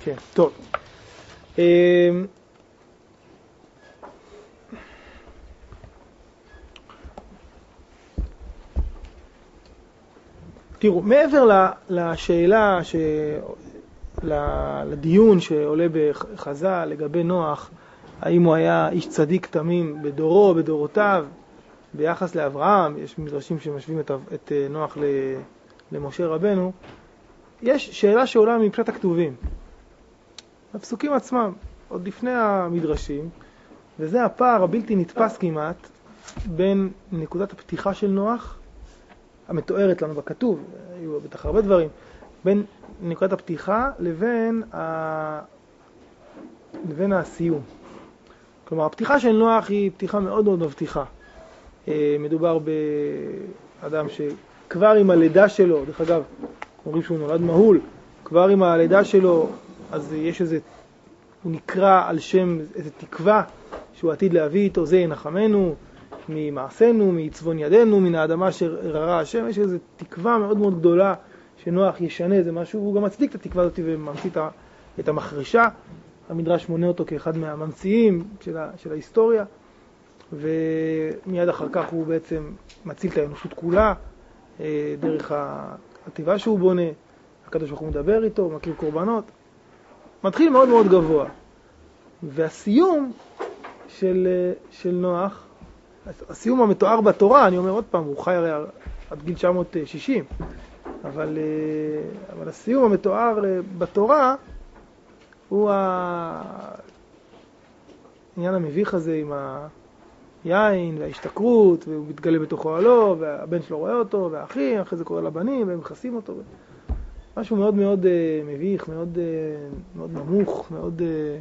כן, טוב. תראו, מעבר לשאלה, לדיון שעולה בחז"ל לגבי נוח, האם הוא היה איש צדיק תמים בדורו, בדורותיו, ביחס לאברהם, יש מדרשים שמשווים את נוח למשה רבנו, יש שאלה שעולה מפשט הכתובים. הפסוקים עצמם, עוד לפני המדרשים, וזה הפער הבלתי נתפס כמעט בין נקודת הפתיחה של נוח, המתוארת לנו בכתוב, היו בטח הרבה דברים, בין נקודת הפתיחה לבין הסיום. כלומר, הפתיחה של נוח היא פתיחה מאוד מאוד מבטיחה. מדובר באדם שכבר עם הלידה שלו, דרך אגב, אומרים שהוא נולד מהול, כבר עם הלידה שלו, אז יש הוא נקרא על שם איזו תקווה שהוא עתיד להביא איתו, זה ינחמנו, ממעשינו, מצבון ידינו, מן האדמה שררה השם. יש איזו תקווה מאוד מאוד גדולה שנוח ישנה איזה משהו, והוא גם מצדיק את התקווה הזאת וממציא את המחרשה. המדרש מונה אותו כאחד מהממציאים של ההיסטוריה, ומיד אחר כך הוא בעצם מציל את האנושות כולה דרך הטבע שהוא בונה. הקדוש ברוך הוא מדבר איתו, מקריב קורבנות, מתחיל מאוד מאוד גבוה. והסיום של נוח, הסיום המתואר בתורה, אני אומר עוד פעם, הוא חי הרי עד גיל 960, אבל הסיום המתואר בתורה הוא העניין המביך הזה עם היין וההשתכרות, והוא מתגלה בתוך אוהלו, והבן שלו רואה אותו, והאחים, אחרי זה קורא לבנים, והם מכסים אותו. משהו מאוד מאוד מביך, מאוד, מאוד נמוך, מאוד...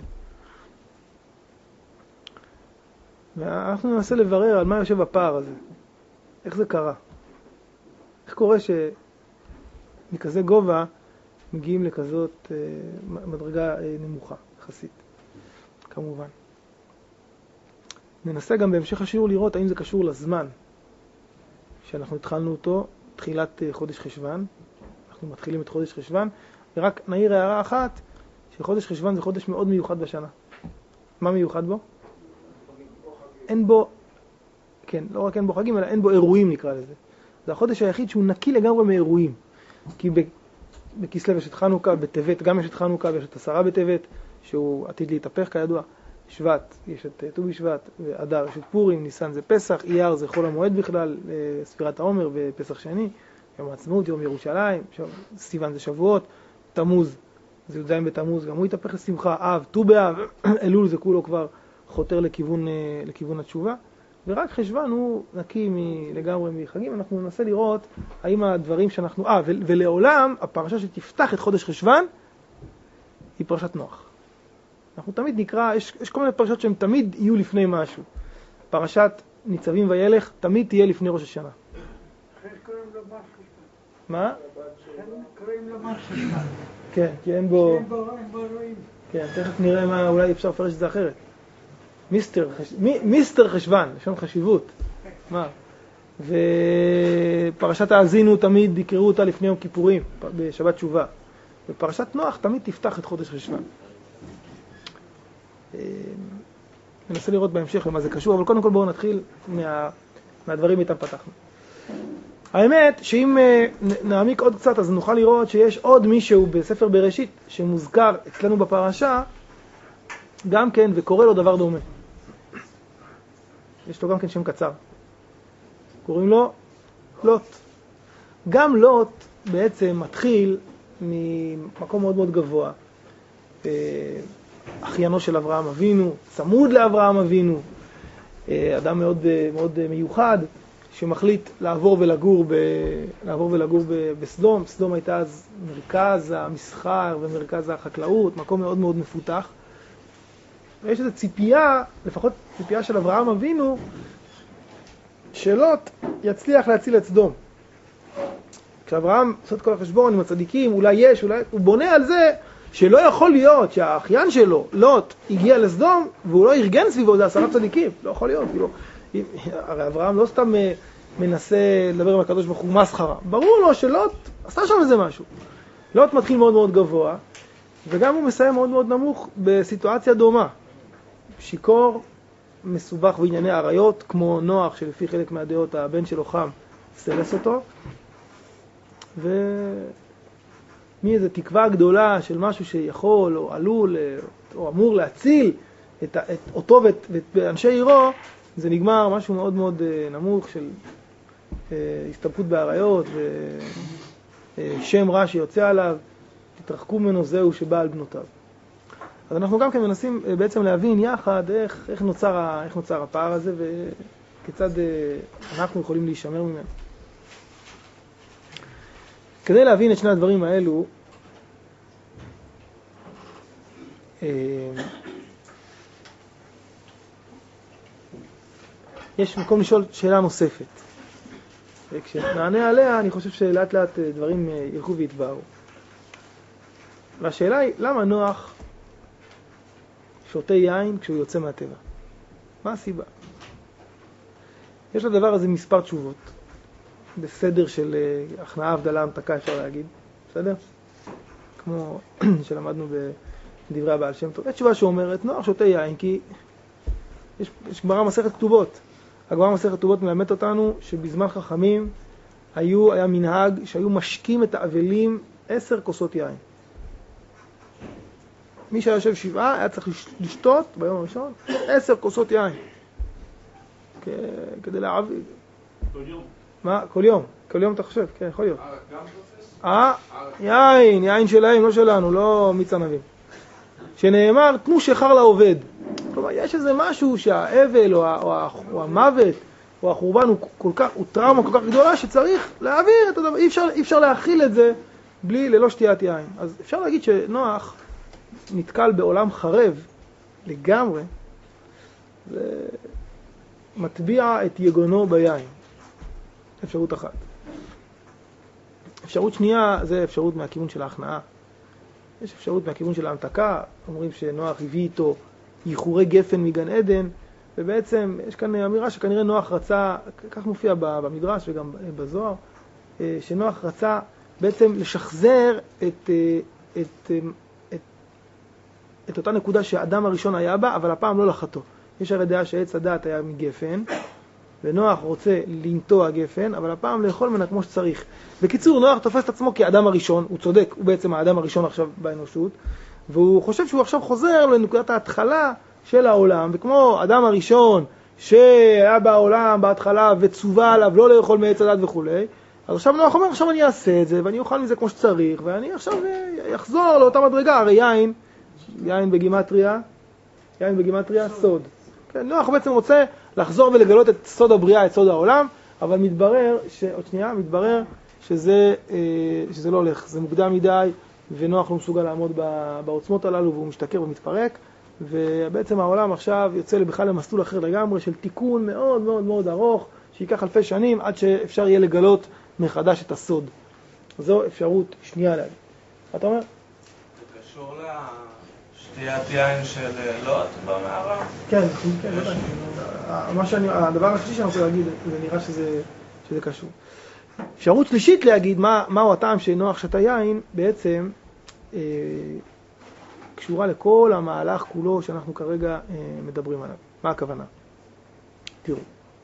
ואנחנו ננסה לברר על מה יושב הפער הזה. איך זה קרה? איך קורה שמכזה גובה מגיעים לכזאת מדרגה נמוכה, יחסית, כמובן. ננסה גם בהמשך השיעור לראות האם זה קשור לזמן שאנחנו התחלנו אותו, תחילת חודש חשבן. אנחנו מתחילים את חודש חשבן, ורק נעיר הערה אחת, שחודש חשבן זה חודש מאוד מיוחד בשנה. מה מיוחד בו? אין בו, כן, לא רק אין בו חגים, אלא אין בו אירועים נקרא לזה. זה החודש היחיד שהוא נקי לגמרי מאירועים. כי בכסלו יש את חנוכה, בטבת גם יש את חנוכה, ויש את 10 בטבת, שהוא עתיד להתהפך כידוע. שבט, יש את ט"ו בשבט, ואדר יש את פורים, ניסן זה פסח, אייר זה חול המועד בכלל, ספירת העומר ופסח שני, יום העצמאות, יום ירושלים, סיוון זה שבועות, תמוז, זה י"ז בתמוז, גם הוא יתהפך לשמחה, אב, ט"ו באב, אלול זה כולו כבר חותר לכיוון התשובה, ורק חשבן הוא נקי לגמרי מחגים. אנחנו ננסה לראות האם הדברים שאנחנו... ולעולם הפרשה שתפתח את חודש חשבן היא פרשת נוח. אנחנו תמיד נקרא, יש כל מיני פרשות שהן תמיד יהיו לפני משהו. פרשת ניצבים וילך תמיד תהיה לפני ראש השנה. קוראים לו מר חשבן. מה? קוראים לו מר חשבן. כן, כי אין בו... אין בו רואים. כן, תכף נראה מה, אולי אפשר לפרש את זה אחרת. מיסטר חשבן, לשון חשיבות. מה? ופרשת האזינו תמיד יקראו אותה לפני יום כיפורים, בשבת תשובה. ופרשת נוח תמיד תפתח את חודש חשבן. ננסה לראות בהמשך למה זה קשור, אבל קודם כל בואו נתחיל מהדברים איתם פתחנו. האמת שאם נעמיק עוד קצת אז נוכל לראות שיש עוד מישהו בספר בראשית שמוזכר אצלנו בפרשה גם כן וקורא לו דבר דומה. יש לו גם כן שם קצר. קוראים לו לוט. גם לוט בעצם מתחיל ממקום מאוד מאוד גבוה. אחיינו של אברהם אבינו, צמוד לאברהם אבינו, אדם מאוד מאוד מיוחד שמחליט לעבור ולגור בסדום. סדום הייתה אז מרכז המסחר ומרכז החקלאות, מקום מאוד מאוד מפותח. ויש איזו ציפייה, לפחות ציפייה של אברהם אבינו, שלוט יצליח להציל את סדום. כשאברהם עושה את כל החשבון עם הצדיקים, אולי הוא בונה על זה שלא יכול להיות שהאחיין שלו, לוט, הגיע לסדום, והוא לא ארגן סביבו, זה 10 צדיקים. לא יכול להיות. הרי אברהם לא סתם מנסה לדבר עם הקדוש ברוך הוא מסחרה. ברור לו שלוט עשה שם איזה משהו. לוט מתחיל מאוד מאוד גבוה, וגם הוא מסיים מאוד מאוד נמוך בסיטואציה דומה. שיכור, מסובך בענייני עריות, כמו נוח, שלפי חלק מהדעות הבן שלו חם סרס אותו, ומאיזו תקווה גדולה של משהו שיכול או עלול או אמור להציל את אותו ואת אנשי עירו, זה נגמר משהו מאוד מאוד נמוך של הסתבכות בעריות ושם רע שיוצא עליו, תתרחקו ממנו, זהו שבא על בנותיו. אז אנחנו גם כן מנסים בעצם להבין יחד איך נוצר הפער הזה וכיצד אנחנו יכולים להישמר ממנו. כדי להבין את שני הדברים האלו, יש מקום לשאול שאלה נוספת. וכשנענה עליה, אני חושב שלאט לאט דברים ילכו ויתבהרו. והשאלה היא, למה נוח שותה יין כשהוא יוצא מהטבע? מה הסיבה? יש לדבר הזה מספר תשובות. בסדר של הכנעה, הבדלה, המתקה, אפשר להגיד. בסדר? כמו שלמדנו בדברי הבעל שם טוב. יש תשובה שאומרת, נוח שותה יין כי יש גמרא מסכת כתובות. הגמרא מסכת כתובות מלמד אותנו שבזמן חכמים היה מנהג שהיו משקים את האבלים 10 כוסות יין. מי שהיה יושב 7 היה צריך לשתות ביום הראשון 10 כוסות יין. כדי להעביר. כל יום. מה? כל יום. כל יום אתה חושב? כן, יכול להיות. גם תופס? יין שלהם, לא שלנו, לא מיץ ענבים. שנאמר, תנו שחר לעובד. כלומר, יש איזה משהו שהאבל או המוות או החורבן הוא טראומה כל כך גדולה שצריך להעביר את הדבר. אי אפשר להכיל את זה ללא שתיית יין. אז אפשר להגיד שנוח נתקל בעולם חרב לגמרי, ומטביע את יגונו ביין. אפשרות אחת. אפשרות שנייה זה אפשרות מהכיוון של ההכנעה. יש אפשרות מהכיוון של ההמתקה. אומרים שנוח הביא איתו ייחורי גפן מגן עדן, ובעצם יש כאן אמירה שכנראה נוח רצה, כך מופיע במדרש וגם בזוהר, שנוח רצה בעצם לשחזר את אותה נקודה שהאדם הראשון היה בה, אבל הפעם לא לחטוא. יש הרי דעה שעץ הדעת היה מגפן, ונוח רוצה לנטוע גפן, אבל הפעם לאכול ממנה כמו שצריך. בקיצור, נוח תופס את עצמו כאדם הראשון, הוא צודק, הוא בעצם האדם הראשון עכשיו באנושות, והוא חושב שהוא עכשיו חוזר לנקודת ההתחלה של העולם, וכמו אדם הראשון שהיה בעולם בהתחלה וצווה עליו לא לאכול מעץ הדת וכו', אז עכשיו נוח אומר, עכשיו אני אעשה את זה, ואני אוכל מזה כמו שצריך, ואני עכשיו אחזור לאותה מדרגה. הרי יין בגימטריה, סוד. כן, נוח בעצם רוצה לחזור ולגלות את סוד הבריאה, את סוד העולם, אבל מתברר שזה לא הולך, זה מוקדם מדי, ונוח לא מסוגל לעמוד בעוצמות הללו, והוא משתכר ומתפרק, ובעצם העולם עכשיו יוצא בכלל למסלול אחר לגמרי, של תיקון מאוד מאוד מאוד ארוך, שיקח אלפי שנים, עד שאפשר יהיה לגלות מחדש את הסוד. זו אפשרות שנייה להגיד. מה אתה אומר? זה קשור לשתיית יין של לוט במערה? כן, הדבר השלישי שאני רוצה להגיד, זה נראה שזה קשור. אפשרות שלישית להגיד מהו הטעם שנוח שתה יין, בעצם קשורה לכל המהלך כולו שאנחנו כרגע מדברים עליו. מה הכוונה? תראו.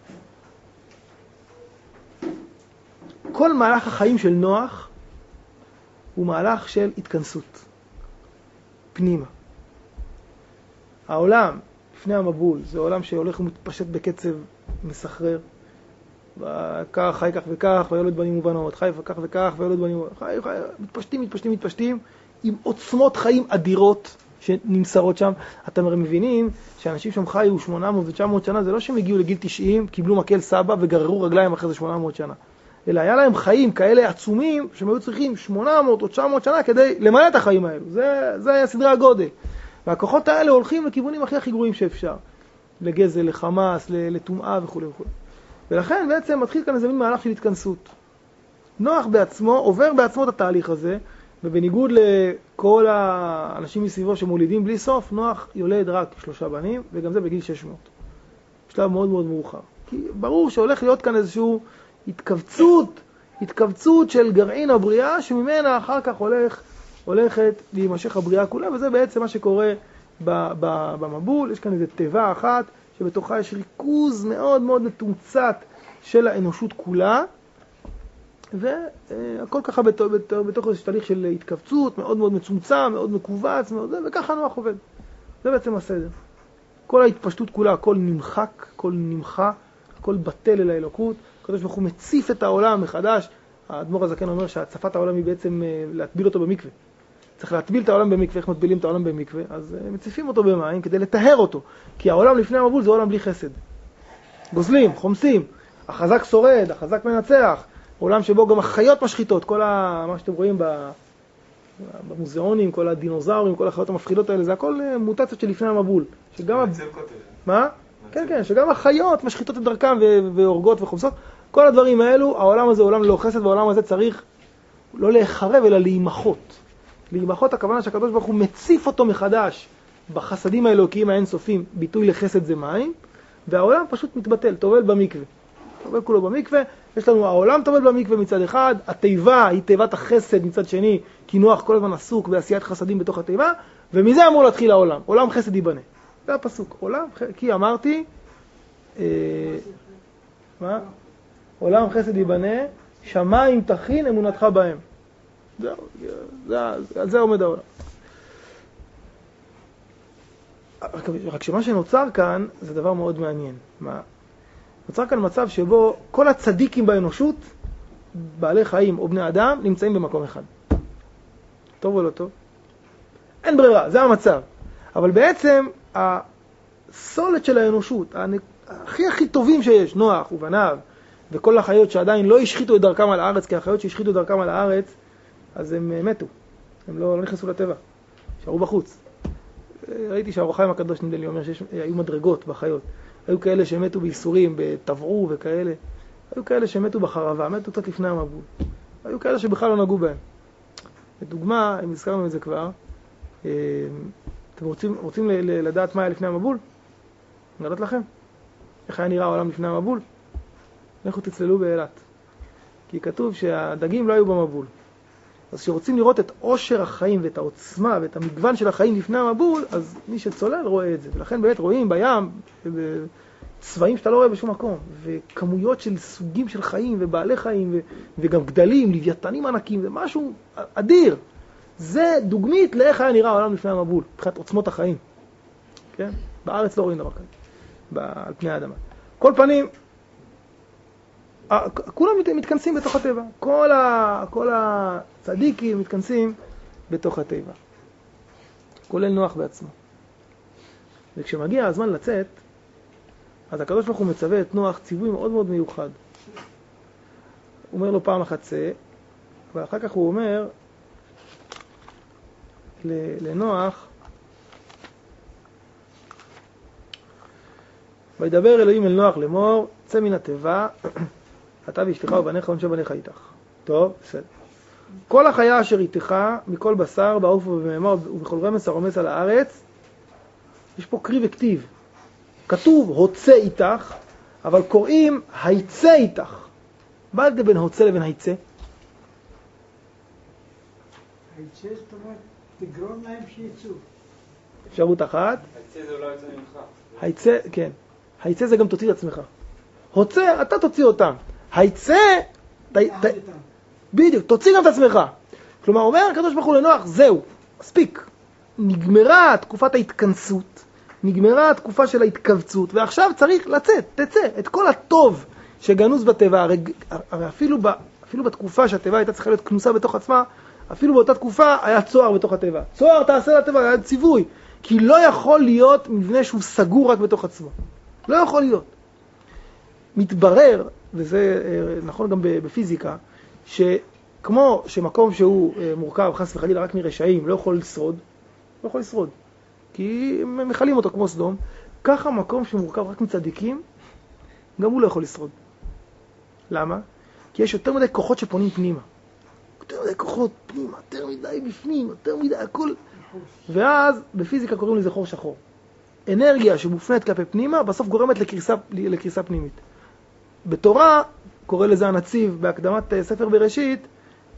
כל מהלך החיים של נוח הוא מהלך של התכנסות פנימה. העולם לפני המבול זה עולם שהולך ומתפשט בקצב מסחרר. כך, חי כך וכך, וילד בנים ובנות, חי וכך וכך, וילד בנים ובנות, מתפשטים, עם עוצמות חיים אדירות שנמסרות שם. אתם מבינים שאנשים שם חיו 800 ו-900 שנה, זה לא שהם הגיעו לגיל 90, קיבלו מקל סבא וגררו רגליים אחרי זה 800 שנה. אלא היה להם חיים כאלה עצומים שהם היו צריכים 800 או 900 שנה כדי למלא את החיים האלו. זה היה סדרי הגודל. והכוחות האלה הולכים לכיוונים הכי גרועים שאפשר. לגזל, לחמאס, לטומאה וכו' וכו'. ולכן בעצם מתחיל כאן איזה מין מהלך של התכנסות. נוח בעצמו עובר בעצמו את התהליך הזה, ובניגוד לכל האנשים מסביבו שמולידים בלי סוף, נוח יולד רק 3 בנים, וגם זה בגיל 600. בשלב מאוד מאוד מאוחר. כי ברור שהולך להיות כאן איזשהו התכווצות של גרעין הבריאה, שממנה אחר כך הולכת להימשך הבריאה כולה, וזה בעצם מה שקורה במבול. יש כאן איזו תיבה אחת שבתוכה יש ריכוז מאוד מאוד מתומצת של האנושות כולה, והכל ככה בתוך איזה תהליך של התכווצות מאוד מאוד מצומצם, מאוד מקובץ, וככה נוח עובד. זה בעצם הסדר. כל ההתפשטות כולה, הכל נמחק, הכל נמחה, הכל בטל אל האלוקות. הקדוש ברוך הוא מציף את העולם מחדש. האדמו"ר הזקן אומר שהצפת העולם היא בעצם להטביל אותו במקווה. צריך להטביל את העולם במקווה. איך מטבילים את העולם במקווה? אז מציפים אותו במים כדי לטהר אותו. כי העולם לפני המבול זה עולם בלי חסד. גוזלים, חומסים, החזק שורד, החזק מנצח. עולם שבו גם החיות משחיתות. כל מה שאתם רואים במוזיאונים, כל הדינוזאורים, כל החיות המפחידות האלה, זה הכל מוטציות של לפני המבול. מה? כן, כן, שגם החיות משחיתות את דרכם והורגות וחומסות. כל הדברים האלו, העולם הזה הוא עולם ללא חסד, והעולם הזה צריך לא להיחרב, אלא להימחות. להימחות הכוונה שהקדוש ברוך הוא מציף אותו מחדש בחסדים האלוקיים האינסופיים. ביטוי לחסד זה מים, והעולם פשוט מתבטל, טובל במקווה. טובל כולו במקווה. יש לנו העולם טובל במקווה מצד אחד, התיבה היא תיבת החסד מצד שני, כי נוח כל הזמן עסוק בעשיית חסדים בתוך התיבה, ומזה אמור להתחיל העולם. עולם חסד ייבנה. זה הפסוק. עולם, כי אמרתי, מה? עולם חסד ייבנה, שמיים תכין אמונתך בהם. על זה עומד העולם. רק שמה שנוצר כאן זה דבר מאוד מעניין. מה? נוצר כאן מצב שבו כל הצדיקים באנושות, בעלי חיים או בני אדם, נמצאים במקום אחד. טוב או לא טוב? אין ברירה, זה המצב. אבל בעצם הסולת של האנושות, הכי טובים שיש, נוח ובניו, וכל החיות שעדיין לא השחיתו את דרכם על הארץ, כי החיות שהשחיתו את דרכם על הארץ, אז הם מתו. הם לא נכנסו לטבע. שערו בחוץ. ראיתי שהאור החיים הקדוש נדמה לי אומר שהיו מדרגות בחיות. היו כאלה שמתו בייסורים, בטבעו וכאלה. היו כאלה שמתו בחרבה, מתו קצת לפני המבול. היו כאלה שבכלל לא נגעו בהם. לדוגמה, אם הזכרנו את זה כבר, אתם רוצים לדעת מה היה לפני המבול? נדעת לכם? איך היה נראה העולם לפני המבול? לכו תצללו באילת. כי כתוב שהדגים לא היו במבול. אז כשרוצים לראות את עושר החיים ואת העוצמה ואת המגוון של החיים לפני המבול, אז מי שצולל רואה את זה. ולכן באמת רואים בים צבעים שאתה לא רואה בשום מקום, וכמויות של סוגים של חיים ובעלי חיים וגם גדלים, לוויתנים ענקים, זה משהו אדיר. זה דוגמית לאיך היה נראה העולם לפני המבול, מבחינת עוצמות החיים. כן? בארץ לא רואים דבר כזה, על פני האדמה. כל פנים, כולם מתכנסים בתוך הטבע. כל הצדיקים מתכנסים בתוך הטבע. כולל נוח בעצמו. וכשמגיע הזמן לצאת, אז הקדוש ברוך הוא מצווה את נוח ציווי מאוד מאוד מיוחד. הוא אומר לו פעם אחת צא, ואחר כך הוא אומר לנוח, וידבר אלוהים אל נוח לאמור, צא מן התיבה, אתה ואשתך ובניך ונשי בניך איתך. טוב, בסדר. כל החיה אשר איתך, מכל בשר, בעוף ובבהמה ובכל רמס הרומס על הארץ, יש פה קריא וכתיב. כתוב הוצא איתך, אבל קוראים היצא איתך. מה ההבדל בין הוצא לבין היצא? היצא זאת אומרת, תגרום להם שיצאו. אפשרות אחת. היצא זה אולי יוצא ממך. היצא, כן. היצא זה גם תוציא את עצמך. הוצא, אתה תוציא אותם. היצא, בדיוק, תוציא גם את עצמך. כלומר, אומר הקדוש ברוך הוא לנוח, זהו, מספיק. נגמרה תקופת ההתכנסות, נגמרה התקופה של ההתכווצות, ועכשיו צריך לצאת, תצא. את כל הטוב שגנוז בטבע, הרי אפילו בתקופה שהטבע הייתה צריכה להיות כנוסה בתוך עצמה, אפילו באותה תקופה היה צוהר בתוך הטבע. צוהר תעשה לטבע, היה ציווי. כי לא יכול להיות מבנה שהוא סגור רק בתוך עצמו. לא יכול להיות. מתברר, וזה נכון גם בפיזיקה, שכמו שמקום שהוא מורכב, חס וחלילה רק מרשעים, לא יכול לשרוד. כי הם מחלים אותו כמו סדום. ככה מקום שמורכב רק מצדיקים, גם הוא לא יכול לשרוד. למה? כי יש יותר מדי כוחות שפונים פנימה. יותר מדי כוחות פנימה, יותר מדי בפנים, יותר מדי הכל. ואז בפיזיקה קוראים לזה חור שחור. אנרגיה שמופנית כלפי פנימה, בסוף גורמת לקריסה פנימית. בתורה, קורא לזה הנציב, בהקדמת ספר בראשית,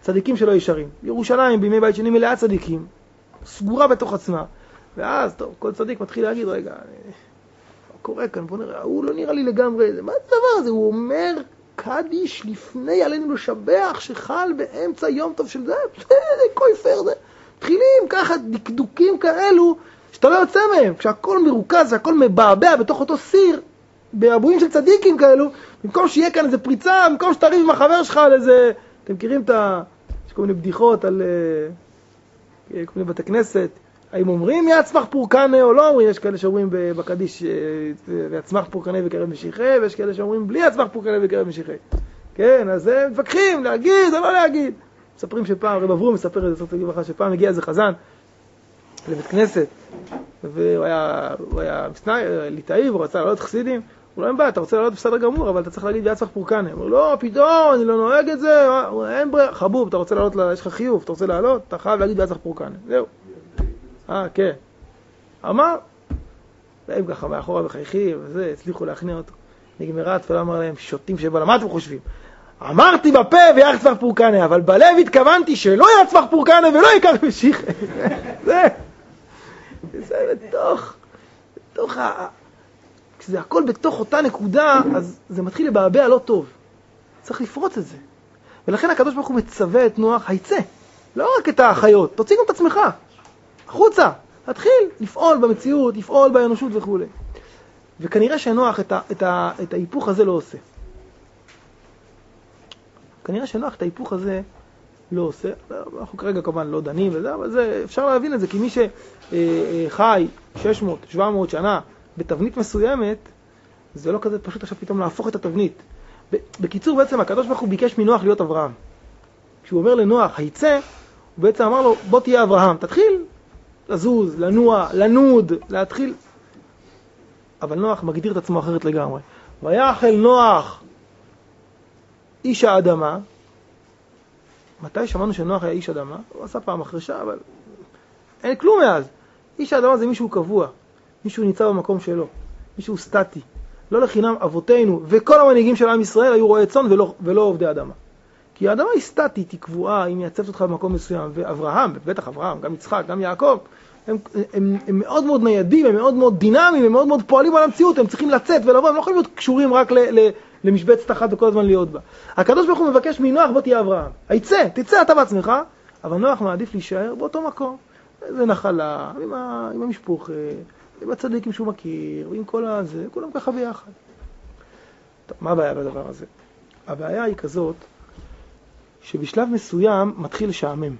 צדיקים שלא ישרים. ירושלים בימי בית שני מלאה צדיקים, סגורה בתוך עצמה. ואז, טוב, כל צדיק מתחיל להגיד, רגע, מה קורה כאן? בוא נראה, הוא לא נראה לי לגמרי, מה זה הדבר הזה? הוא אומר קדיש לפני עלינו לשבח שחל באמצע יום טוב של זה, זה קויפר, זה. מתחילים ככה דקדוקים כאלו, שאתה לא יוצא מהם. כשהכל מרוכז והכל מבעבע בתוך אותו סיר, בהבועים של צדיקים כאלו, במקום שיהיה כאן איזה פריצה, במקום שתריב עם החבר שלך על איזה... אתם מכירים יש כל מיני בדיחות על כל מיני בתי כנסת, האם אומרים יצמח פורקנה או לא אומרים? יש כאלה שאומרים בקדיש יצמח פורקנה וקרב משיחי, ויש כאלה שאומרים בלי יצמח פורקנה וקרב משיחי. כן, אז הם מתווכחים, להגיד או לא להגיד. מספרים שפעם, רב אברום מספר את זה, שפעם הגיע איזה חזן לבית כנסת, והוא היה ליטאי, והוא רצה לעלות חסידים. הוא לא אין בעיה, אתה רוצה לעלות בסדר גמור, אבל אתה צריך להגיד יצמח פורקנה. הוא אומר, לא, פתאום, אני לא נוהג את זה, אין ברירה. חבוב, אתה רוצה לעלות, יש לך חיוב, אתה רוצה לעלות, אתה חייב להגיד יצמח פורקנה. זהו. כן. אמר, והם ככה מאחורה וחייכים, וזה, הצליחו להכניע אותו. נגמרה התפילה, אמר להם, שוטים שבא, מה אתם חושבים? אמרתי בפה ויצמח פורקנה, אבל בלב התכוונתי שלא יצמח פורקנה ולא יקר משיח. זה בתוך כשזה הכל בתוך אותה נקודה, אז זה מתחיל לבעבע לא טוב. צריך לפרוץ את זה. ולכן הקדוש ברוך הוא מצווה את נוח, היצא. לא רק את החיות, תוציא גם את עצמך. החוצה. תתחיל לפעול במציאות, לפעול באנושות וכו'. וכנראה שנוח את ההיפוך הזה לא עושה. כנראה שנוח את ההיפוך הזה לא עושה. אנחנו כרגע כמובן לא דנים וזה, אבל זה, אפשר להבין את זה, כי מי שחי 600, 700 שנה, בתבנית מסוימת, זה לא כזה פשוט עכשיו פתאום להפוך את התבנית. בקיצור, בעצם הקדוש ברוך הוא ביקש מנוח להיות אברהם. כשהוא אומר לנוח, היצא, הוא בעצם אמר לו, בוא תהיה אברהם, תתחיל לזוז, לנוע, לנוד, להתחיל. אבל נוח מגדיר את עצמו אחרת לגמרי. ויחל נוח איש האדמה. מתי שמענו שנוח היה איש אדמה? הוא עשה פעם החרשה, אבל אין כלום מאז. איש האדמה זה מישהו קבוע. מישהו ניצב במקום שלו, מישהו סטטי. לא לחינם אבותינו וכל המנהיגים של עם ישראל היו רועי צאן ולא עובדי אדמה. כי האדמה היא סטטית, היא קבועה, היא מייצבת אותך במקום מסוים. ואברהם, בטח אברהם, גם יצחק, גם יעקב, הם מאוד מאוד ניידים, הם מאוד מאוד דינמיים, הם מאוד מאוד פועלים על המציאות, הם צריכים לצאת ולבוא, הם לא יכולים להיות קשורים רק למשבצת אחת וכל הזמן להיות בה. הקדוש ברוך הוא מבקש מנוח, בוא תהיה אברהם. תצא אתה בעצמך, אבל נוח מעדיף להישאר באותו מקום. זה נחלה, עם המשפוך, עם הצדיקים שהוא מכיר, ועם כל הזה, כולם ככה ביחד. טוב, מה הבעיה בדבר הזה? הבעיה היא כזאת, שבשלב מסוים מתחיל לשעמם.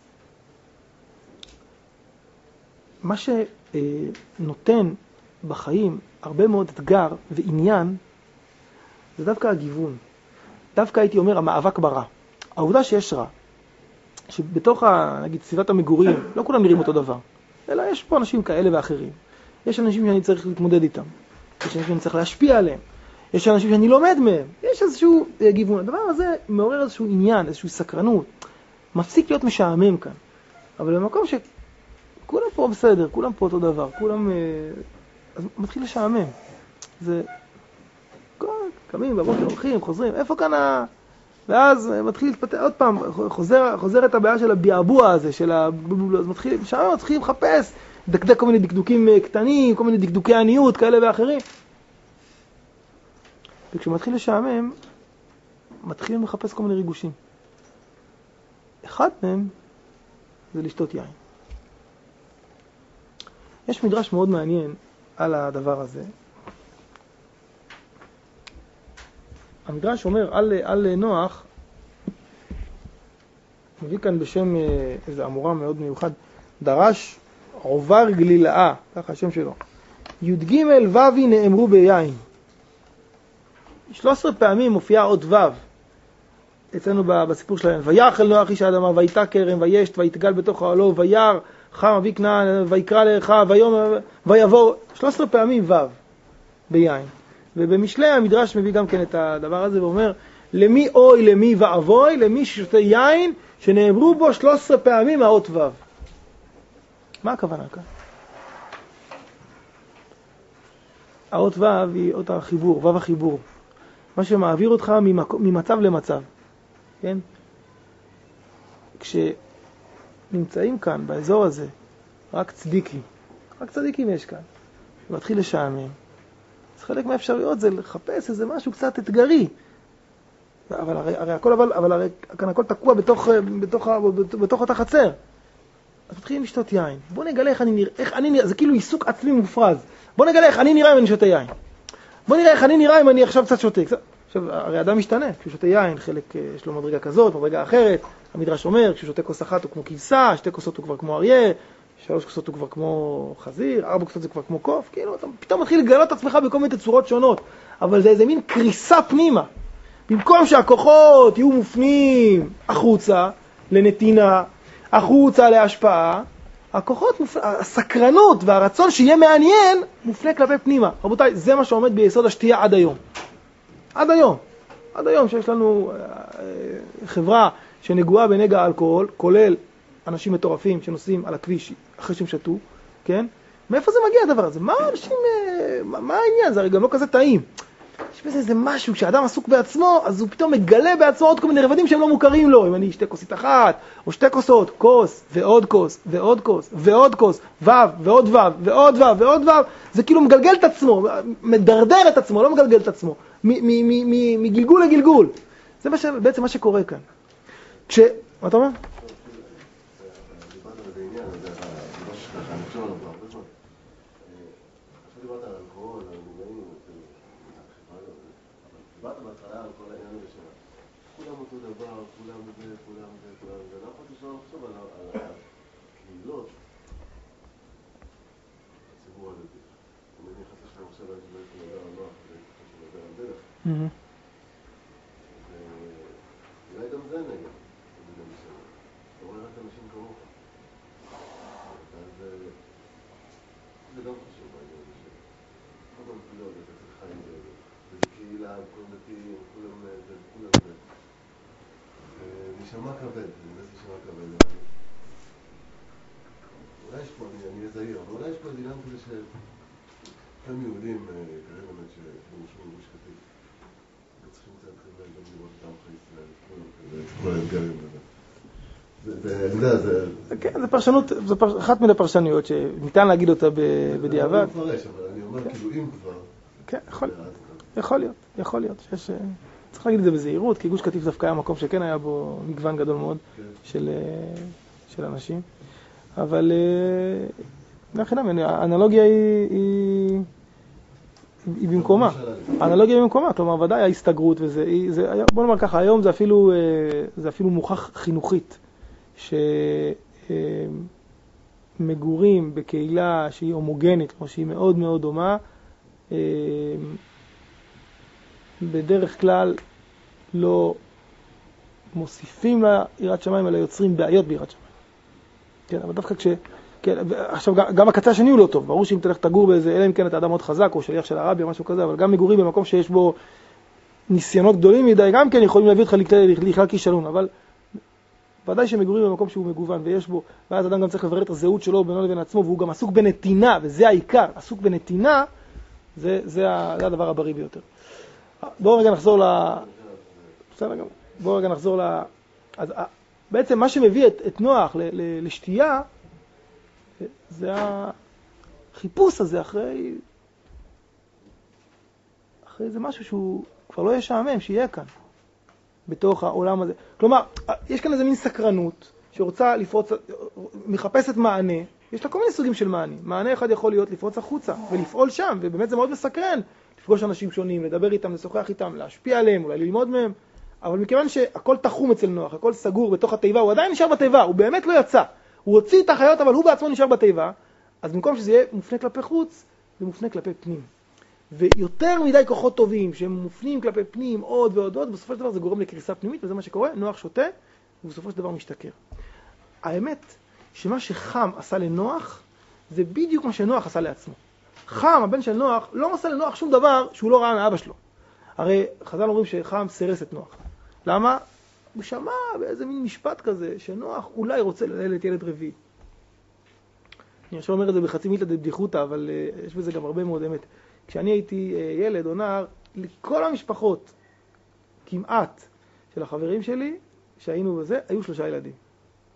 מה שנותן בחיים הרבה מאוד אתגר ועניין, זה דווקא הגיוון. דווקא הייתי אומר, המאבק ברע. העובדה שיש רע, שבתוך, נגיד, סביבת המגורים, לא כולם נראים אותו דבר, אלא יש פה אנשים כאלה ואחרים. יש אנשים שאני צריך להתמודד איתם. יש אנשים שאני צריך להשפיע עליהם. יש אנשים שאני לומד מהם. יש איזשהו גיוון. הדבר הזה מעורר איזשהו עניין, איזשהו סקרנות. מפסיק להיות משעמם כאן. אבל במקום שכולם פה בסדר, כולם פה אותו דבר, כולם... אז מתחיל לשעמם. זה... קמים בבוקר, הולכים, חוזרים. איפה כאן ואז מתחיל להתפתח עוד פעם, חוזר את הבעיה של הביעבוע הזה, אז מתחיל לחפש, דקדק כל מיני דקדוקים קטנים, כל מיני דקדוקי עניות כאלה ואחרים. וכשמתחיל לשעמם, מתחילים לחפש כל מיני ריגושים. אחד מהם זה לשתות יין. יש מדרש מאוד מעניין על הדבר הזה. המדרש אומר על נוח, מביא כאן בשם איזה אמורה מאוד מיוחד, דרש עובר גלילאה, ככה השם שלו. י"ג ו"י נאמרו ביין. 13 פעמים מופיעה עוד ו' אצלנו בסיפור שלהם. ויחל נוח איש האדמה, ויתה כרם, וישת, ויתגל בתוך העולו, וירא חם אבי כנען, ויקרא לאחיו, ויבוא. 13 פעמים ו' ביין. ובמשלי המדרש מביא גם כן את הדבר הזה ואומר, למי אוי, למי ואבוי, למי ששותה יין, שנאמרו בו 13 פעמים האות ו'. מה הכוונה כאן? האות ו' היא אות החיבור, ו' החיבור. מה שמעביר אותך ממצב למצב. כן? כשנמצאים כאן, באזור הזה, רק צדיקים יש כאן, ומתחיל לשעמם. אז חלק מהאפשרויות זה לחפש איזה משהו קצת אתגרי. אבל הרי כאן הכל תקוע בתוך אותה חצר. אז מתחילים לשתות יין. בוא נגלה איך אני נראה, זה כאילו עיסוק עצמי מופרז. בוא נגלה איך אני נראה אם אני שותה יין. בוא נראה איך אני נראה אם אני עכשיו קצת שותה. עכשיו, הרי אדם משתנה, כשהוא שותה יין, חלק יש לו מדרגה כזאת, מדרגה אחרת. המדרש אומר, כשהוא שותה כוס אחת הוא כמו כבשה, 2 כוסות הוא כבר כמו אריה, 3 כוסות הוא כבר כמו חזיר, 4 כוסות זה כבר כמו קוף. כאילו, אתה פתאום מתחיל לגלות את עצמך בכל מיני תצורות שונות. אבל זה איזה מין קריסה פנימה. במקום שהכוחות יהיו מופנים החוצה לנתינה, החוצה להשפעה, הכוחות, הסקרנות והרצון שיהיה מעניין מופנה כלפי פנימה. רבותיי, זה מה שעומד ביסוד השתייה עד היום. עד היום שיש לנו חברה שנגועה בנגע האלכוהול, כולל אנשים מטורפים שנוסעים על הכביש אחרי שהם שתו, כן? מאיפה זה מגיע הדבר הזה? מה העניין? זה הרי גם לא כזה טעים. יש בזה איזה משהו, כשאדם עסוק בעצמו, אז הוא פתאום מגלה בעצמו עוד כל מיני רבדים שהם לא מוכרים לו. אם אני 2 כוסית אחת, או 2 כוסות, כוס, ועוד כוס, ועוד כוס, ועוד כוס, ועוד ועוד, זה כאילו מגלגל את עצמו, מדרדר את עצמו, לא מגלגל את עצמו, מגלגול לגלגול. זה בעצם מה שקורה כאן. מה אתה אומר? אולי גם זה נגד, אתה רואה רק אנשים כמוך. זה גם חשוב בעניין הזה. כולם תפילות, אתה צריך חיים בקהילה, כולם דתיים, כולם זה. נשמע כבד, נשמע כבד. אולי יש פה, אני אזהיר, אבל אולי יש פה דילן כזה שהם יהודים, כאלה באמת שמושמעים גוש קטיף. צריכים קצת חבר'ה גם לראות את עמך ישראל, כל האתגרים הזה. זה, זה... כן, זה פרשנות, זו אחת מן הפרשנויות שניתן להגיד אותה בדיעבד. אני מפרש, אבל אני אומר כאילו אם כבר... כן, יכול להיות. צריך להגיד את זה בזהירות, כי גוש קטיף דווקא היה מקום שכן היה בו מגוון גדול מאוד של אנשים. אבל לחינם, האנלוגיה היא במקומה. האנלוגיה היא במקומה, כלומר, ודאי ההסתגרות וזה, בוא נאמר ככה, היום זה אפילו מוכח חינוכית, שמגורים בקהילה שהיא הומוגנית, או שהיא מאוד מאוד דומה, בדרך כלל לא מוסיפים לה יראת שמיים, אלא יוצרים בעיות ביראת שמיים. כן, אבל דווקא כן, עכשיו גם הקצה השני הוא לא טוב, ברור שאם תלך תגור באיזה, אלא אם כן אתה אדם מאוד חזק או שליח של הרבי או משהו כזה, אבל גם מגורים במקום שיש בו ניסיונות גדולים מדי, גם כן יכולים להביא אותך לכלל כישלון, אבל ודאי שמגורים במקום שהוא מגוון ויש בו, ואז אדם גם צריך לברר את הזהות שלו בינו לבין עצמו, והוא גם עסוק בנתינה, וזה העיקר, עסוק בנתינה, זה הדבר הבריא ביותר. בואו רגע נחזור אז בעצם מה שמביא את נוח לשתייה, זה החיפוש הזה אחרי זה משהו שהוא כבר לא ישעמם, שיהיה כאן, בתוך העולם הזה. כלומר, יש כאן איזה מין סקרנות שרוצה לפרוץ, מחפשת מענה, יש לה כל מיני סוגים של מענה. מענה אחד יכול להיות לפרוץ החוצה ולפעול שם, ובאמת זה מאוד מסקרן, לפגוש אנשים שונים, לדבר איתם, לשוחח איתם, להשפיע עליהם, אולי ללמוד מהם. אבל מכיוון שהכל תחום אצל נוח, הכל סגור בתוך התיבה, הוא עדיין נשאר בתיבה, הוא באמת לא יצא. הוא הוציא את החיות, אבל הוא בעצמו נשאר בתיבה. אז במקום שזה יהיה מופנה כלפי חוץ, זה מופנה כלפי פנים. ויותר מדי כוחות טובים שהם מופנים כלפי פנים עוד ועוד ועוד, בסופו של דבר זה גורם לקריסה פנימית, וזה מה שקורה, נוח שותה, ובסופו של דבר משתכר. האמת שמה שחם עשה לנוח, זה בדיוק מה שנוח עשה לעצמו. חם, הבן של נוח, לא עשה לנוח שום דבר שהוא לא ראה מאבא שלו. הרי חז"ל אומרים שחם סרס את נוח. למה? הוא שמע באיזה מין משפט כזה, שנוח אולי רוצה ללדת ילד רביעי. אני עכשיו אומר את זה בחצי מילה בבדיחותא, אבל יש בזה גם הרבה מאוד אמת. כשאני הייתי ילד או נער, לכל המשפחות, כמעט, של החברים שלי, שהיינו בזה, היו 3 ילדים.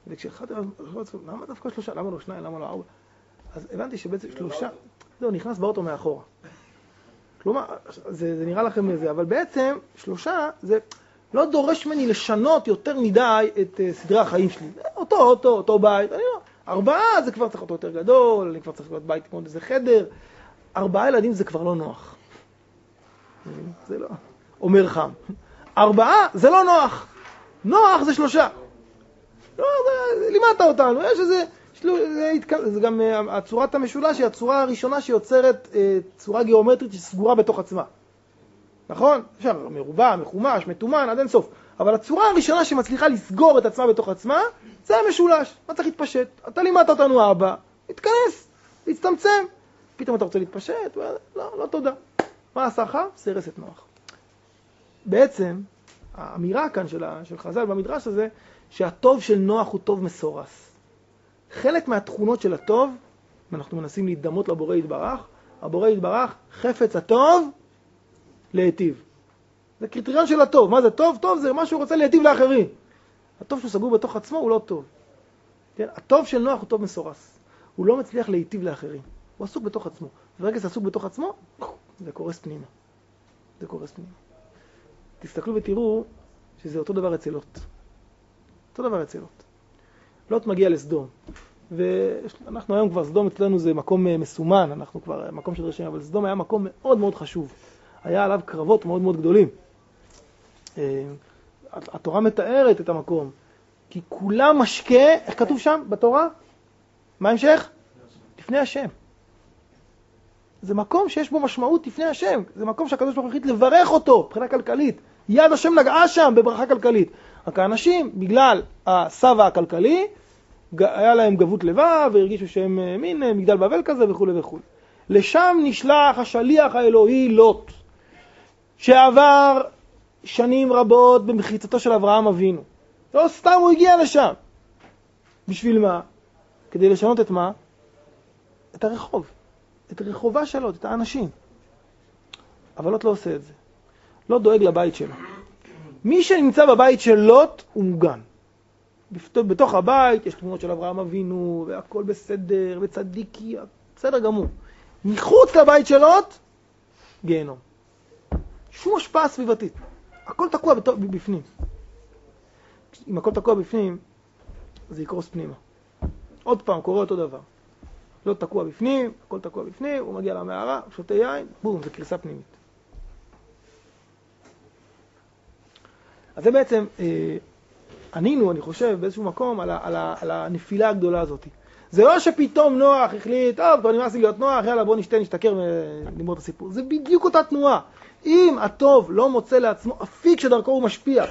וכשאחד, למה דווקא 3? למה לא 2? למה לא 4? אז הבנתי שבעצם 3, זהו, נכנס באוטו מאחורה. כלומר, זה נראה לכם איזה, אבל בעצם 3 זה לא דורש ממני לשנות יותר מדי את סדרי החיים שלי. אותו בית. 4 זה כבר צריך להיות יותר גדול, אני כבר צריך להיות בית כמו איזה חדר. 4 ילדים זה כבר לא נוח. זה לא, אומר חם. 4 זה לא נוח. נוח זה 3. לא, לימדת אותנו. יש איזה, זה גם הצורת המשולש היא הצורה הראשונה שיוצרת צורה גיאומטרית שסגורה בתוך עצמה. נכון? אפשר מרובע, מחומש, מתומן, עד אין סוף. אבל הצורה הראשונה שמצליחה לסגור את עצמה בתוך עצמה, זה המשולש. מה צריך להתפשט? אתה לימדת אותנו אבא, להתכנס, להצטמצם. פתאום אתה רוצה להתפשט? לא תודה. מה עשה לך? סירס את נוח. בעצם, האמירה כאן של חז"ל במדרש הזה, שהטוב של נוח הוא טוב מסורס. חלק מהתכונות של הטוב, אנחנו מנסים להידמות לבורא יתברך, הבורא יתברך, חפץ הטוב, להיטיב. זה קריטריון של הטוב. מה זה טוב? טוב זה מה שהוא רוצה להיטיב לאחרים. הטוב שהוא סגור בתוך עצמו הוא לא טוב. כן? הטוב של נוח הוא טוב מסורס. הוא לא מצליח להיטיב לאחרים. הוא עסוק בתוך עצמו. ורגע זה עסוק בתוך עצמו, זה קורס פנימה. זה קורס פנימה. תסתכלו ותראו שזה אותו דבר אצל לוט. אותו דבר אצל לוט. לוט מגיע לסדום. ואנחנו היום כבר, סדום אצלנו זה מקום מסומן, אנחנו כבר מקום של רשעים, אבל סדום היה מקום מאוד מאוד חשוב. היה עליו קרבות מאוד מאוד גדולים. התורה מתארת את המקום. כי כולם משקה, איך כתוב שם בתורה? מה המשך? לפני השם. זה מקום שיש בו משמעות לפני השם. זה מקום שהקדוש ברוך הוא החליט לברך אותו, מבחינה כלכלית. יד השם נגעה שם בברכה כלכלית. רק האנשים, בגלל הסבא הכלכלי, היה להם גבות לבב, והרגישו שהם מין מגדל בבל כזה וכו' וכו'. לשם נשלח השליח האלוהי לוט, שעבר שנים רבות במחיצתו של אברהם אבינו. לא סתם הוא הגיע לשם. בשביל מה? כדי לשנות את מה? את הרחוב. את רחובה שלו, את האנשים. אבל לוט לא עושה את זה. לא דואג לבית שלו. מי שנמצא בבית של לוט הוא מוגן. בתוך הבית יש תמונות של אברהם אבינו, והכל בסדר, וצדיקי, בסדר גמור. מחוץ לבית של לוט, גיהנום. שום השפעה סביבתית. הכל תקוע בפנים. אם הכל תקוע בפנים, זה יקרוס פנימה. עוד פעם, קורה אותו דבר. לא תקוע בפנים, הכל תקוע בפנים, הוא מגיע למערה, שותה יין, בום, זה קריסה פנימית. אז זה בעצם, ענינו, אני חושב, באיזשהו מקום, על הנפילה הגדולה הזאת. זה לא שפתאום נוח החליט, טוב, כבר נמאס לי להיות נוח, יאללה, בוא נשתכר ונגמור את הסיפור. זה בדיוק אותה תנועה. אם הטוב לא מוצא לעצמו אפיק שדרכו הוא משפיע,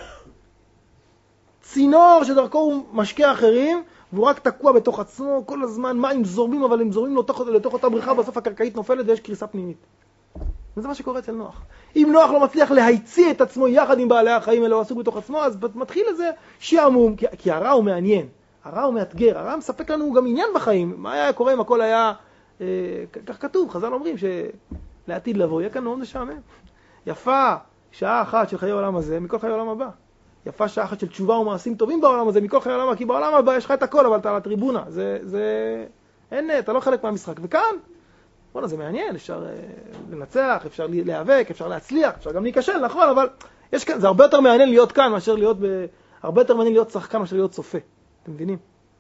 צינור שדרכו הוא משקיע אחרים, והוא רק תקוע בתוך עצמו כל הזמן, מים זורמים, אבל הם זורמים לתוך אותה בריכה, בסוף הקרקעית נופלת ויש קריסה פנימית. וזה מה שקורה אצל נוח. אם נוח לא מצליח להיציא את עצמו יחד עם בעלי החיים אלא הוא עסוק בתוך עצמו, אז מתחיל איזה שעמום, כי הרע הוא מעניין, הרע הוא מאתגר, הרע מספק לנו גם עניין בחיים. מה היה קורה אם הכל היה, כך כתוב, חז"ל אומרים שלעתיד לבוא יהיה כאן מאוד משעמם. יפה שעה אחת של חיי העולם הזה מכל חיי העולם הבא. יפה שעה אחת של תשובה ומעשים טובים בעולם הזה מכל חיי העולם הבא, כי בעולם הבא יש לך את הכל, אבל אתה על הטריבונה. אין, אתה לא חלק מהמשחק. וכאן, בוא'נה, זה מעניין, אפשר לנצח, אפשר להיאבק, אפשר להצליח, אפשר גם להיכשל, נכון, אבל יש כאן, זה הרבה יותר מעניין להיות כאן מאשר להיות הרבה יותר מעניין להיות שחקן מאשר להיות צופה. אתם מבינים?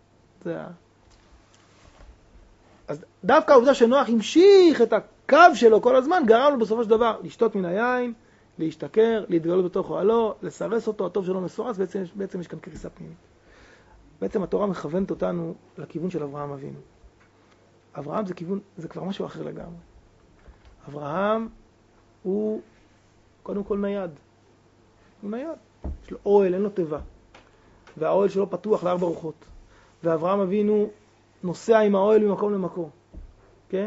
אז דווקא העובדה שנוח המשיך את הקו שלו כל הזמן, גרם לו בסופו של דבר לשתות מן היין, להשתכר, להתגלות בתוך אוהלו, לסרס אותו, הטוב שלו מסורס, בעצם יש כאן קריסה פנימית. בעצם התורה מכוונת אותנו לכיוון של אברהם אבינו. אברהם זה כבר משהו אחר לגמרי. אברהם הוא קודם כל נייד. הוא נייד. יש לו אוהל, אין לו טבע. והאוהל שלו פתוח לארבע רוחות. ואברהם אבינו נוסע עם האוהל ממקום למקום. כן?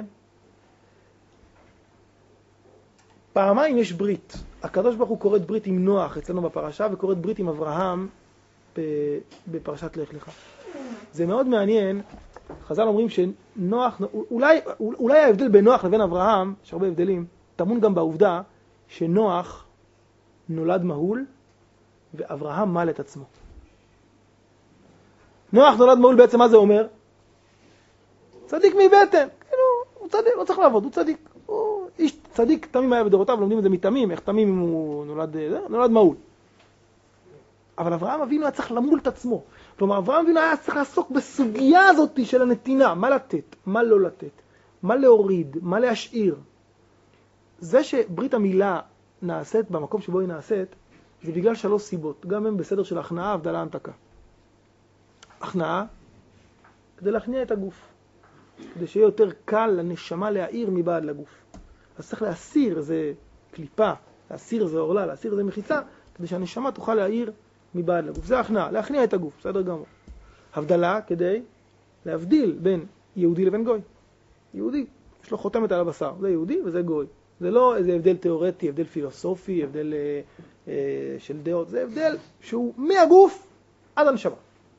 פעמיים יש ברית. הקדוש ברוך הוא קוראת ברית עם נוח אצלנו בפרשה, וקוראת ברית עם אברהם בפרשת לך לך. זה מאוד מעניין. חז"ל אומרים שנוח, אולי ההבדל בין נוח לבין אברהם, יש הרבה הבדלים, טמון גם בעובדה שנוח נולד מהול ואברהם מל את עצמו. נוח נולד מהול בעצם מה זה אומר? צדיק מבטן. כאילו, הוא צדיק, לא צריך לעבוד, הוא צדיק. הוא איש צדיק, תמים היה בדורותיו, לומדים את זה מתמים, איך תמים אם הוא נולד מהול. אבל אברהם אבינו היה צריך למול את עצמו. כלומר, אברהם אבינו היה צריך לעסוק בסוגיה הזאת של הנתינה, מה לתת, מה לא לתת, מה להוריד, מה להשאיר. זה שברית המילה נעשית במקום שבו היא נעשית, זה בגלל 3 סיבות. גם הם בסדר של הכנעה, הבדלה, הנתקה. הכנעה, כדי להכניע את הגוף. כדי שיהיה יותר קל לנשמה להעיר מבעד לגוף. אז צריך להסיר איזה קליפה, להסיר איזה עורלה, להסיר איזה מחיצה, כדי שהנשמה תוכל להעיר מבעד לגוף. זה הכנעה, להכניע את הגוף, בסדר גמור. הבדלה כדי להבדיל בין יהודי לבין גוי. יהודי, יש לו חותמת על הבשר, זה יהודי וזה גוי. זה לא איזה הבדל תיאורטי, הבדל פילוסופי, הבדל של דעות, זה הבדל שהוא מהגוף עד הנשמה.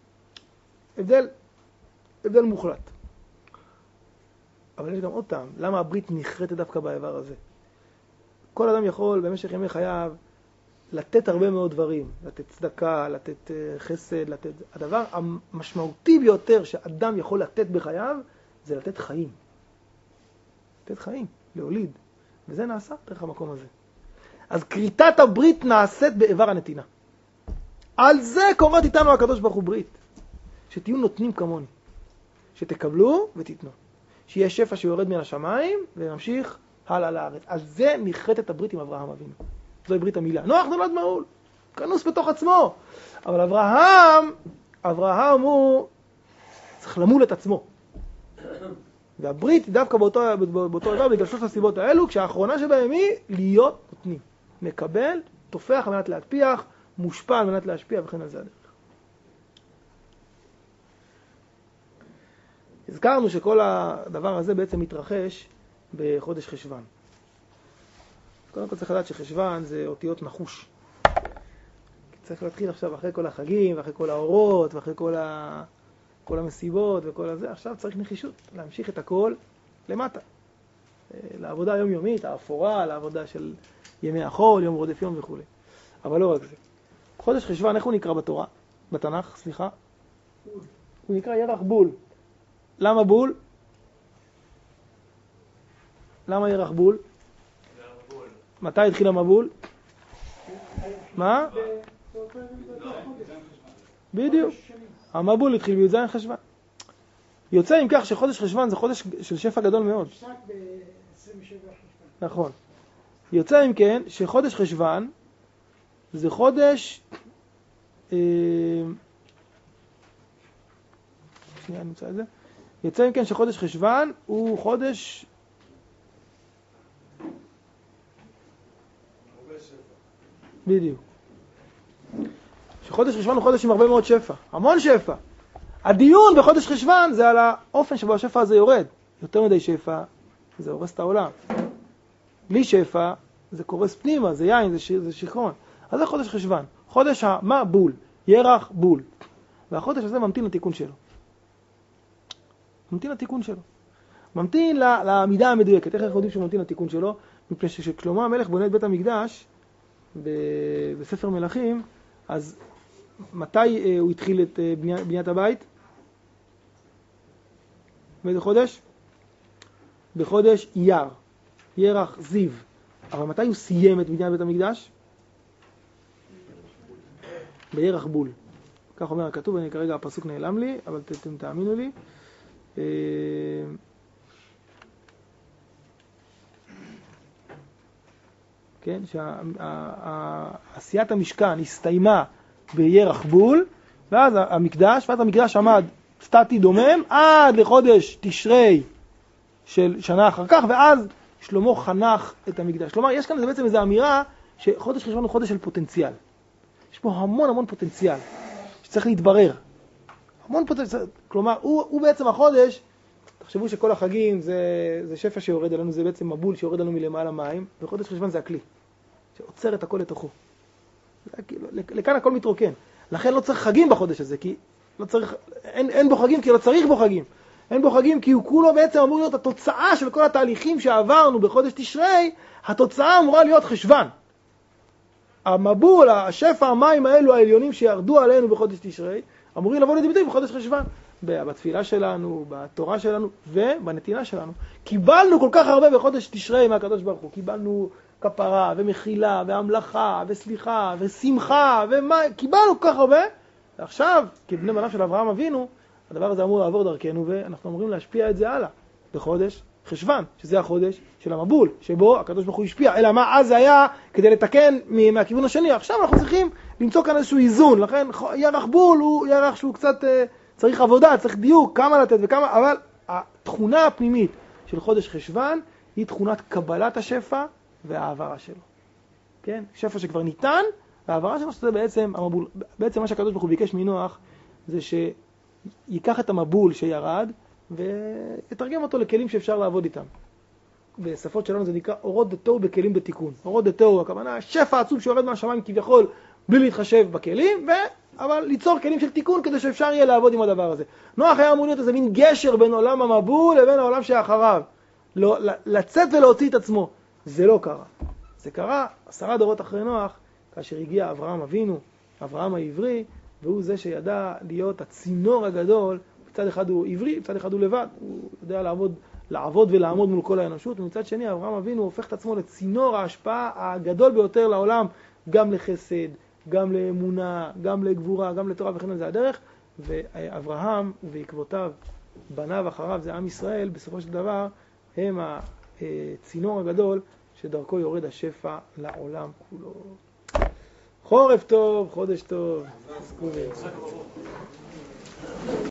הבדל מוחלט. אבל יש גם עוד טעם, למה הברית נחרטת דווקא באיבר הזה? כל אדם יכול במשך ימי חייו לתת הרבה מאוד דברים, לתת צדקה, לתת חסד, לתת... הדבר המשמעותי ביותר שאדם יכול לתת בחייו זה לתת חיים. לתת חיים, להוליד. וזה נעשה דרך המקום הזה. אז כריתת הברית נעשית באיבר הנתינה. על זה קוראת איתנו הקדוש ברוך הוא ברית. שתהיו נותנים כמוני. שתקבלו ותיתנו. שיהיה שפע שיורד מן השמיים ונמשיך הלאה לארץ. על זה נחרטת הברית עם אברהם אבינו. זוהי ברית המילה. נוח נולד מהול. כנוס בתוך עצמו. אבל אברהם הוא צריך למול את עצמו. והברית דווקא באותו איבר בגלל 3 הסיבות האלו, כשהאחרונה שבהם היא להיות נותנים. מקבל, תופח על מנת להטפיח, מושפע על מנת להשפיע וכן על זה הדרך. הזכרנו שכל הדבר הזה בעצם מתרחש בחודש חשוון. קודם כל צריך לדעת שחשוון זה אותיות נחוש. צריך להתחיל עכשיו אחרי כל החגים ואחרי כל האורות ואחרי כל המסיבות וכל הזה. עכשיו צריך נחישות, להמשיך את הכל למטה. לעבודה היומיומית, האפורה, לעבודה של ימי החול, יום רודף יום וכו'. אבל לא רק זה. חודש חשוון, איך הוא נקרא בתורה? בתנ"ך, סליחה? הוא נקרא ירח בול. למה בול? למה ירח בול? מתי התחיל המבול? מה? בדיוק. המבול התחיל בי"ז חשוון. יוצא עם כך שחודש חשוון זה חודש של שפע גדול מאוד. נכון. יוצא עם כן שחודש חשוון זה חודש... שנייה, נמצא את זה. יוצא עם כן שחודש חשוון הוא חודש... בדיוק. שחודש חשוון הוא חודש עם הרבה מאוד שפע. המון שפע. הדיון בחודש חשוון זה על האופן שבו השפע הזה יורד. יותר מדי שפע, זה הורס את העולם. בלי שפע, זה קורס פנימה, זה יין, זה שכרון. אז זה חודש חשוון. חודש מה? בול. ירח בול. והחודש הזה ממתין לתיקון שלו. ממתין לתיקון שלו. ממתין לעמידה המדויקת. איך אנחנו יודעים שהוא ממתין לתיקון שלו? מפני שכשלמה המלך בונה את בית המקדש, בספר מלכים, אז מתי הוא התחיל את בניית הבית? באיזה חודש? בחודש אייר, ירח זיו. אבל מתי הוא סיים את בניית בית המקדש? בירח בול. כך אומר הכתוב, אני כרגע הפסוק נעלם לי, אבל אתם תאמינו לי. כן, שעשיית המשכן הסתיימה בירח בול, ואז המקדש עמד סטטי דומם עד לחודש תשרי של שנה אחר כך, ואז שלמה חנך את המקדש. כלומר, יש כאן בעצם איזו אמירה שחודש חשוון הוא חודש של פוטנציאל. יש פה המון פוטנציאל שצריך להתברר. המון פוטנציאל. כלומר, הוא בעצם החודש, תחשבו שכל החגים זה שפע שיורד עלינו, זה בעצם מבול שיורד עלינו מלמעלה מים, וחודש חשוון זה הכלי שעוצר את הכל לתוכו. לכאן הכל מתרוקן. לכן לא צריך חגים בחודש הזה, כי לא צריך, אין בו חגים, כי לא צריך בו חגים. אין בו חגים, כי הוא כולו בעצם אמור להיות התוצאה של כל התהליכים שעברנו בחודש תשרי, התוצאה אמורה להיות חשוון. המבול, השפע, המים האלו העליונים שירדו עלינו בחודש תשרי, אמורים לבוא לידי ביטוי בחודש חשוון, בתפילה שלנו, בתורה שלנו ובנתינה שלנו. קיבלנו כל כך הרבה בחודש תשרי מהקדוש ברוך הוא, קיבלנו כפרה ומחילה והמלאכה וסליחה ושמחה קיבלנו כל כך הרבה, ועכשיו כבני בניו של אברהם אבינו, הדבר הזה אמור לעבור דרכנו ואנחנו אמורים להשפיע את זה הלאה בחודש חשוון, שזה החודש של המבול, שבו הקדוש ברוך הוא השפיע. אלא מה אז זה היה כדי לתקן מהכיוון השני. עכשיו אנחנו צריכים למצוא כאן איזשהו איזון. לכן ירח בול הוא ירח שהוא קצת צריך עבודה, צריך דיוק, כמה לתת וכמה, אבל התכונה הפנימית של חודש חשוון היא תכונת קבלת השפע והעברה שלו. כן? שפע שכבר ניתן, והעברה שלו שזה בעצם המבול. בעצם מה שהקדוש ברוך הוא ביקש מנוח זה שיקח את המבול שירד ויתרגם אותו לכלים שאפשר לעבוד איתם. בשפות שלנו זה נקרא אורות דתו בכלים בתיקון. אורות דתו, הכוונה, שפע עצוב שיורד מהשמיים כביכול בלי להתחשב בכלים, אבל ליצור כלים של תיקון כדי שאפשר יהיה לעבוד עם הדבר הזה. נוח היה אמור להיות איזה מין גשר בין עולם המבול לבין העולם שאחריו. לצאת ולהוציא את עצמו. זה לא קרה. זה קרה 10 דורות אחרי נוח, כאשר הגיע אברהם אבינו, אברהם העברי, והוא זה שידע להיות הצינור הגדול. מצד אחד הוא עברי, מצד אחד הוא לבד, הוא יודע לעבוד ולעמוד מול כל האנושות, ומצד שני אברהם אבינו הופך את עצמו לצינור ההשפעה הגדול ביותר לעולם, גם לחסד, גם לאמונה, גם לגבורה, גם לתורה וכן על זה הדרך, ואברהם ובעקבותיו, בניו אחריו, זה עם ישראל, בסופו של דבר הם הצינור הגדול שדרכו יורד השפע לעולם כולו. חורף טוב, חודש טוב.